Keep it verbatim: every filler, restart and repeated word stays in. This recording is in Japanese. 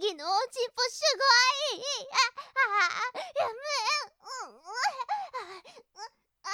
きのおちんぽすごい。ああ、やめ。うん、ああ、